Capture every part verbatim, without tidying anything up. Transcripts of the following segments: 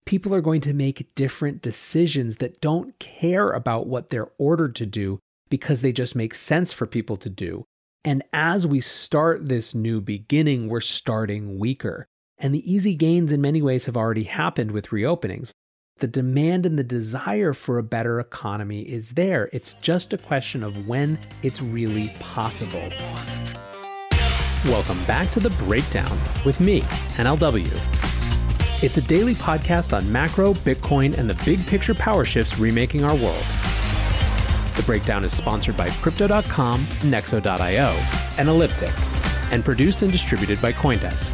people are going to make different decisions that don't care about what they're ordered to do because they just make sense for people to do. And as we start this new beginning, we're starting weaker. And the easy gains in many ways have already happened with reopenings. The demand and the desire for a better economy is there. It's just a question of when it's really possible. Welcome back to The Breakdown with me, N L W. It's a daily podcast on macro, Bitcoin, and the big picture power shifts remaking our world. The Breakdown is sponsored by Crypto dot com, Nexo dot io, and Elliptic, and produced and distributed by CoinDesk.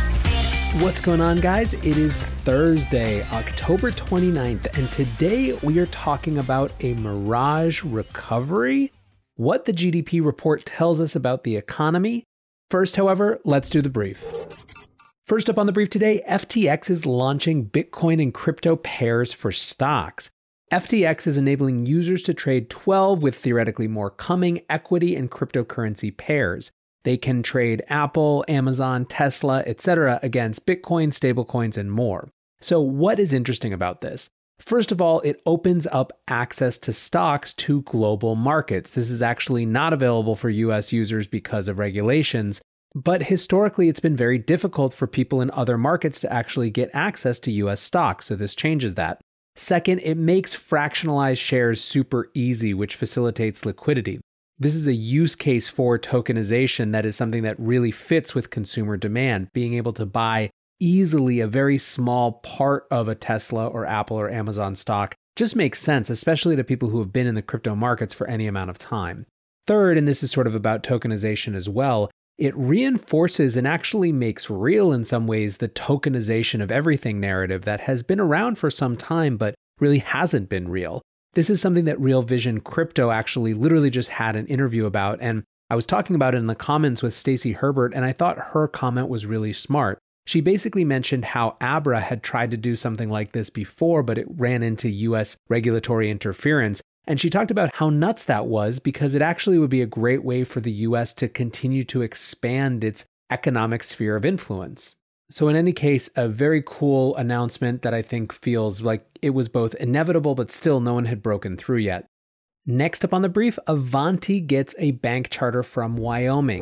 What's going on, guys? It is Thursday, October twenty-ninth, and today we are talking about a mirage recovery, what the G D P report tells us about the economy. First, however, let's do the brief. First up on the brief today, F T X is launching Bitcoin and crypto pairs for stocks. F T X is enabling users to trade twelve, with theoretically more coming, equity and cryptocurrency pairs. They can trade Apple, Amazon, Tesla, et cetera against Bitcoin, stablecoins, and more. So what is interesting about this? First of all, it opens up access to stocks to global markets. This is actually not available for U S users because of regulations, but historically it's been very difficult for people in other markets to actually get access to U S stocks, so this changes that. Second, it makes fractionalized shares super easy, which facilitates liquidity. This is a use case for tokenization that is something that really fits with consumer demand. Being able to buy easily a very small part of a Tesla or Apple or Amazon stock just makes sense, especially to people who have been in the crypto markets for any amount of time. Third, and this is sort of about tokenization as well, it reinforces and actually makes real in some ways the tokenization of everything narrative that has been around for some time but really hasn't been real. This is something that Real Vision Crypto actually literally just had an interview about, and I was talking about it in the comments with Stacy Herbert, and I thought her comment was really smart. She basically mentioned how Abra had tried to do something like this before, but it ran into U S regulatory interference, and she talked about how nuts that was because it actually would be a great way for the U S to continue to expand its economic sphere of influence. So in any case, a very cool announcement that I think feels like it was both inevitable, but still no one had broken through yet. Next up on the brief, Avanti gets a bank charter from Wyoming.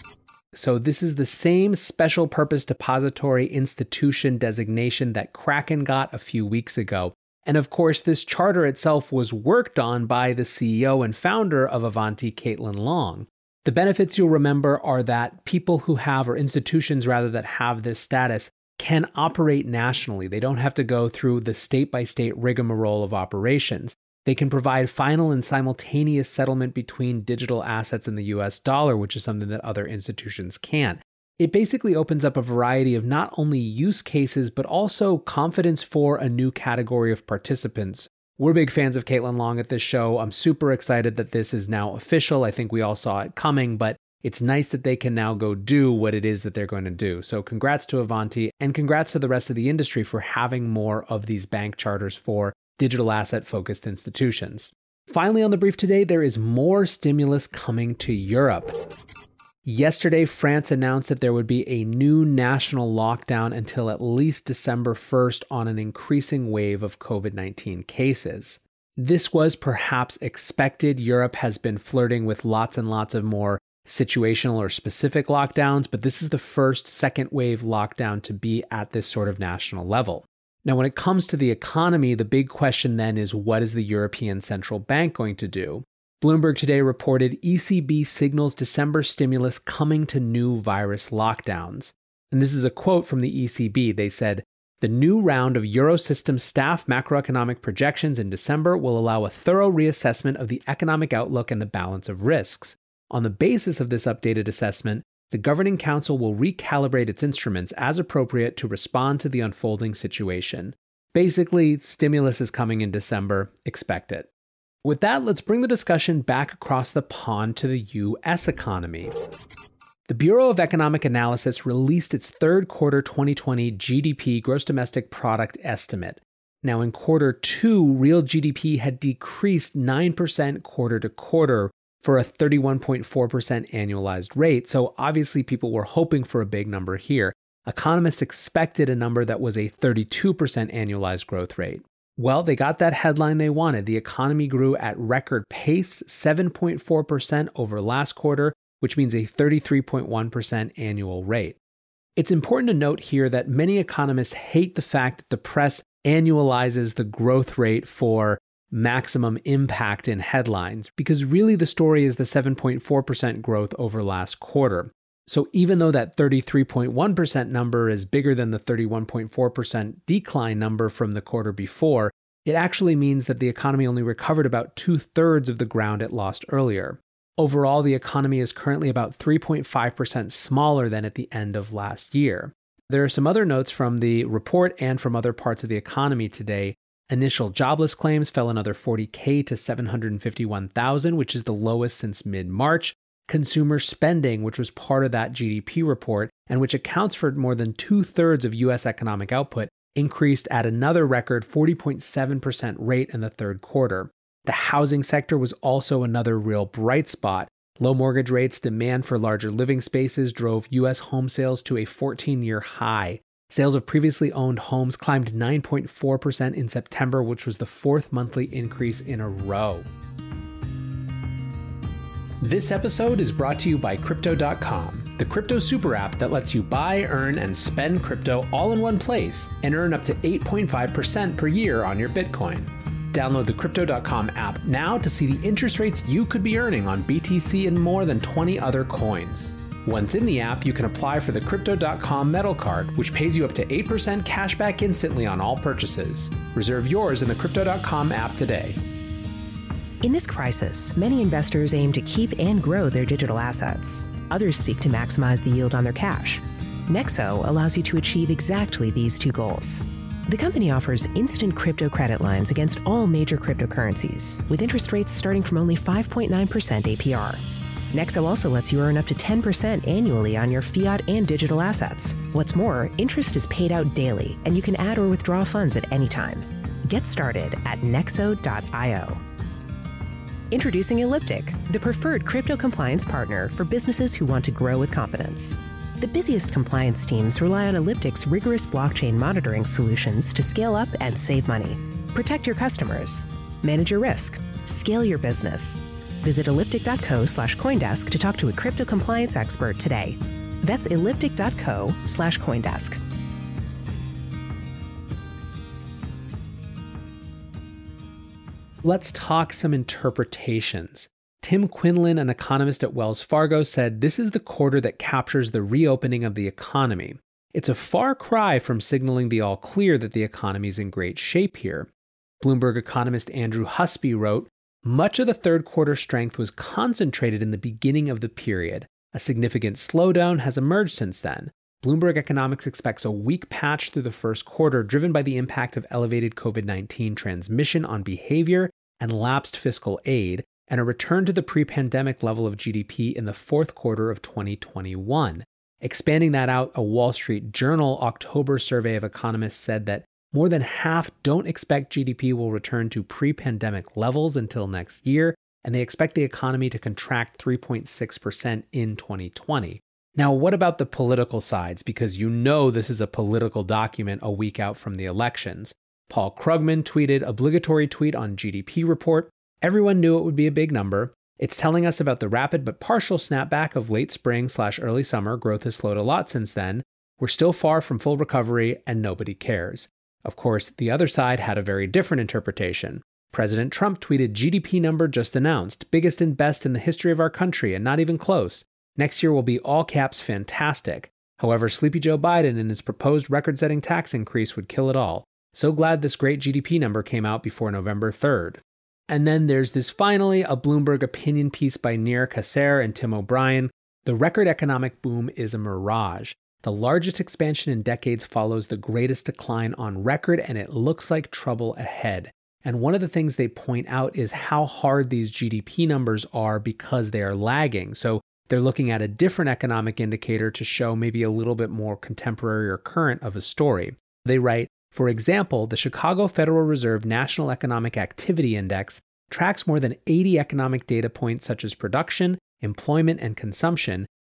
So this is the same special purpose depository institution designation that Kraken got a few weeks ago. And of course, this charter itself was worked on by the C E O and founder of Avanti, Caitlin Long. The benefits you'll remember are that people who have, or institutions rather, that have this status can operate nationally. They don't have to go through the state-by-state rigmarole of operations. They can provide final and simultaneous settlement between digital assets and the U S dollar, which is something that other institutions can't. It basically opens up a variety of not only use cases, but also confidence for a new category of participants. We're big fans of Caitlin Long at this show. I'm super excited that this is now official. I think we all saw it coming, but it's nice that they can now go do what it is that they're going to do. So congrats to Avanti, and congrats to the rest of the industry for having more of these bank charters for digital asset-focused institutions. Finally on the brief today, there is more stimulus coming to Europe. Yesterday, France announced that there would be a new national lockdown until at least December first on an increasing wave of covid nineteen cases. This was perhaps expected. Europe has been flirting with lots and lots of more situational or specific lockdowns, but this is the first second wave lockdown to be at this sort of national level. Now, when it comes to the economy, the big question then is, what is the European Central Bank going to do? Bloomberg today reported E C B signals December stimulus coming to new virus lockdowns. And this is a quote from the E C B. They said, "The new round of Eurosystem staff macroeconomic projections in December will allow a thorough reassessment of the economic outlook and the balance of risks. On the basis of this updated assessment, the Governing Council will recalibrate its instruments as appropriate to respond to the unfolding situation." Basically, stimulus is coming in December. Expect it. With that, let's bring the discussion back across the pond to the U S economy. The Bureau of Economic Analysis released its third quarter twenty twenty G D P, gross domestic product estimate. Now in quarter two, real G D P had decreased nine percent quarter to quarter for a thirty-one point four percent annualized rate. So obviously people were hoping for a big number here. Economists expected a number that was a thirty-two percent annualized growth rate. Well, they got that headline they wanted. The economy grew at record pace, seven point four percent over last quarter, which means a thirty-three point one percent annual rate. It's important to note here that many economists hate the fact that the press annualizes the growth rate for maximum impact in headlines, because really the story is the seven point four percent growth over last quarter. So even though that thirty-three point one percent number is bigger than the thirty-one point four percent decline number from the quarter before, it actually means that the economy only recovered about two-thirds of the ground it lost earlier. Overall, the economy is currently about three point five percent smaller than at the end of last year. There are some other notes from the report and from other parts of the economy today. Initial jobless claims fell another forty thousand to seven hundred fifty-one thousand, which is the lowest since mid-March. Consumer spending, which was part of that G D P report and which accounts for more than two-thirds of U S economic output, increased at another record forty point seven percent rate in the third quarter. The housing sector was also another real bright spot. Low mortgage rates, demand for larger living spaces drove U S home sales to a fourteen-year high. Sales of previously owned homes climbed nine point four percent in September, which was the fourth monthly increase in a row. This episode is brought to you by Crypto dot com, the crypto super app that lets you buy, earn, and spend crypto all in one place and earn up to eight point five percent per year on your Bitcoin. Download the Crypto dot com app now to see the interest rates you could be earning on B T C and more than twenty other coins. Once in the app, you can apply for the Crypto dot com Metal Card, which pays you up to eight percent cash back instantly on all purchases. Reserve yours in the Crypto dot com app today. In this crisis, many investors aim to keep and grow their digital assets. Others seek to maximize the yield on their cash. Nexo allows you to achieve exactly these two goals. The company offers instant crypto credit lines against all major cryptocurrencies, with interest rates starting from only five point nine percent A P R. Nexo also lets you earn up to ten percent annually on your fiat and digital assets. What's more, interest is paid out daily, and you can add or withdraw funds at any time. Get started at nexo dot io. Introducing Elliptic, the preferred crypto compliance partner for businesses who want to grow with confidence. The busiest compliance teams rely on Elliptic's rigorous blockchain monitoring solutions to scale up and save money. Protect your customers. Manage your risk. Scale your business. Visit elliptic dot co slash coindesk to talk to a crypto compliance expert today. That's elliptic dot co slash coindesk. Let's talk some interpretations. Tim Quinlan, an economist at Wells Fargo, said this is the quarter that captures the reopening of the economy. It's a far cry from signaling the all clear that the economy is in great shape here. Bloomberg economist Andrew Husby wrote, much of the third quarter strength was concentrated in the beginning of the period. A significant slowdown has emerged since then. Bloomberg Economics expects a weak patch through the first quarter, driven by the impact of elevated COVID nineteen transmission on behavior and lapsed fiscal aid, and a return to the pre-pandemic level of G D P in the fourth quarter of twenty twenty-one. Expanding that out, a Wall Street Journal October survey of economists said that more than half don't expect G D P will return to pre-pandemic levels until next year, and they expect the economy to contract three point six percent in twenty twenty. Now, what about the political sides? Because you know this is a political document a week out from the elections. Paul Krugman tweeted obligatory tweet on G D P report. Everyone knew it would be a big number. It's telling us about the rapid but partial snapback of late spring slash early summer. Growth has slowed a lot since then. We're still far from full recovery and nobody cares. Of course, the other side had a very different interpretation. President Trump tweeted G D P number just announced, biggest and best in the history of our country and not even close. Next year will be all caps fantastic. However, Sleepy Joe Biden and his proposed record-setting tax increase would kill it all. So glad this great G D P number came out before November third. And then there's this finally, a Bloomberg opinion piece by Nir Kasser and Tim O'Brien. The record economic boom is a mirage. The largest expansion in decades follows the greatest decline on record, and it looks like trouble ahead. And one of the things they point out is how hard these G D P numbers are because they are lagging. So they're looking at a different economic indicator to show maybe a little bit more contemporary or current of a story. They write, for example, the Chicago Federal Reserve National Economic Activity Index tracks more than eighty economic data points such as production, employment, and consumption,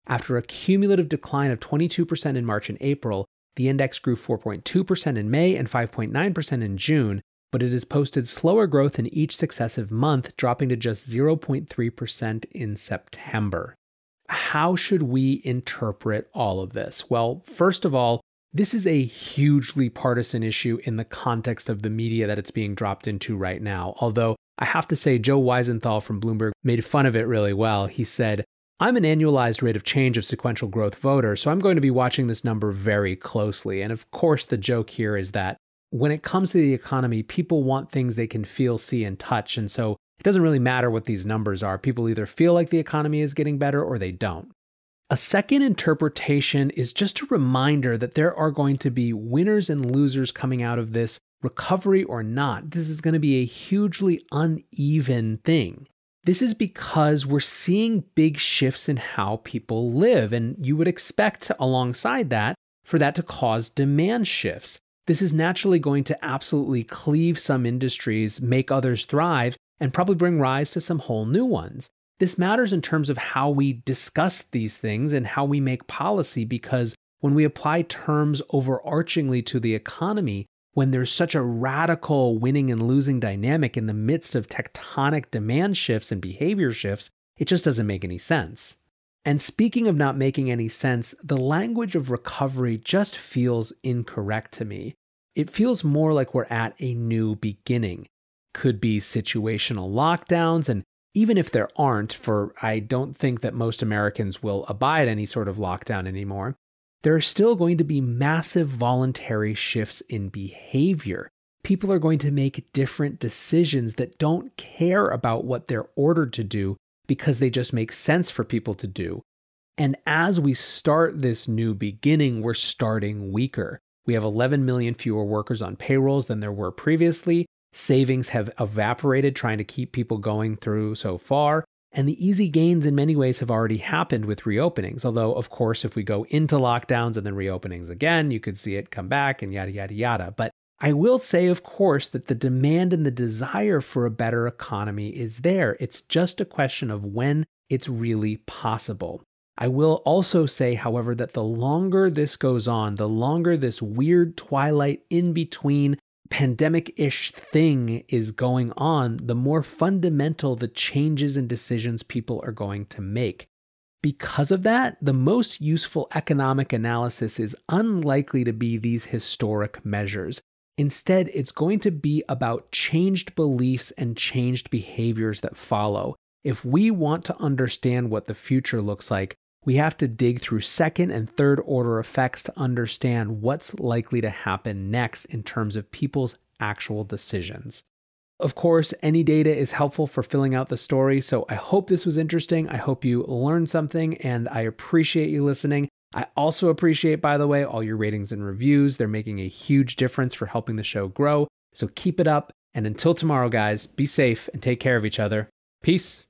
After a cumulative decline of twenty-two percent in March and April, the index grew four point two percent in May and five point nine percent in June, but it has posted slower growth in each successive month, dropping to just zero point three percent in September. How should we interpret all of this? Well, first of all, this is a hugely partisan issue in the context of the media that it's being dropped into right now. Although I have to say, Joe Weisenthal from Bloomberg made fun of it really well. He said, "I'm an annualized rate of change of sequential growth voter, so I'm going to be watching this number very closely." And of course, the joke here is that when it comes to the economy, people want things they can feel, see, and touch. And so it doesn't really matter what these numbers are. People either feel like the economy is getting better or they don't. A second interpretation is just a reminder that there are going to be winners and losers coming out of this, recovery or not. This is going to be a hugely uneven thing. This is because we're seeing big shifts in how people live, and you would expect alongside that for that to cause demand shifts. This is naturally going to absolutely cleave some industries, make others thrive, and probably bring rise to some whole new ones. This matters in terms of how we discuss these things and how we make policy, because when we apply terms overarchingly to the economy, when there's such a radical winning and losing dynamic in the midst of tectonic demand shifts and behavior shifts, it just doesn't make any sense. And speaking of not making any sense, the language of recovery just feels incorrect to me. It feels more like we're at a new beginning. Could be situational lockdowns, and even if there aren't, for I don't think that most Americans will abide any sort of lockdown anymore, there are still going to be massive voluntary shifts in behavior. People are going to make different decisions that don't care about what they're ordered to do because they just make sense for people to do. And as we start this new beginning, we're starting weaker. We have eleven million fewer workers on payrolls than there were previously. Savings have evaporated trying to keep people going through so far. And the easy gains in many ways have already happened with reopenings. Although, of course, if we go into lockdowns and then reopenings again, you could see it come back and yada, yada, yada. But I will say, of course, that the demand and the desire for a better economy is there. It's just a question of when it's really possible. I will also say, however, that the longer this goes on, the longer this weird twilight in between pandemic-ish thing is going on, the more fundamental the changes and decisions people are going to make. Because of that, the most useful economic analysis is unlikely to be these historic measures. Instead, it's going to be about changed beliefs and changed behaviors that follow. If we want to understand what the future looks like, we have to dig through second and third order effects to understand what's likely to happen next in terms of people's actual decisions. Of course, any data is helpful for filling out the story, so I hope this was interesting. I hope you learned something, and I appreciate you listening. I also appreciate, by the way, all your ratings and reviews. They're making a huge difference for helping the show grow, so keep it up. And until tomorrow, guys, be safe and take care of each other. Peace.